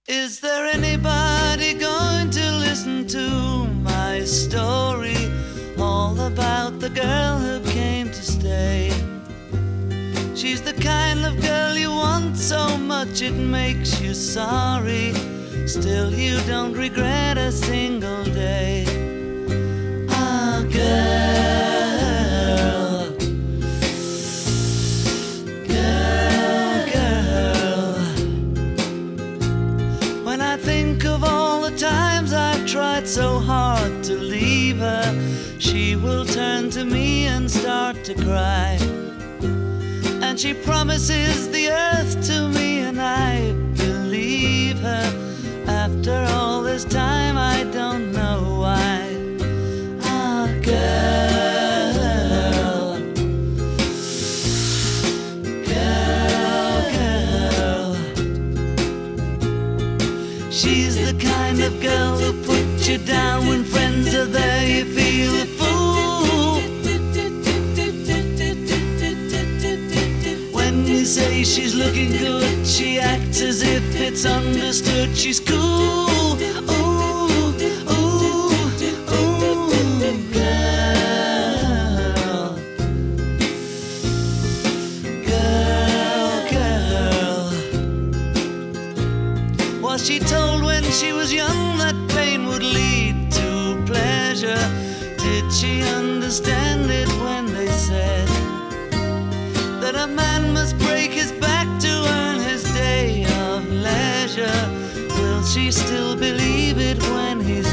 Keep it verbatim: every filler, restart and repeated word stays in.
Is there anybody going to listen to my story? All about the girl who came to stay. She's the kind of girl you want so much it makes you sorry. Still you don't regret a single day. Ah, girl, girl, girl. When I think of all the times I've tried so hard to leave her, she will turn to me and start to cry. And she promises the earth to me, and I believe her. After all this time, I don't know why. Ah, girl, girl, girl. She's the kind of girl who puts you down when friends are there. You feel a fool. When you say she's looking good, she acts as if it's understood. She's cool. Ooh, ooh, ooh, girl, girl, girl. Was she told when she was young that pain would lead to pleasure? Did she understand it when they said that a man must break his back to earn his day of leisure? Will she still believe it when he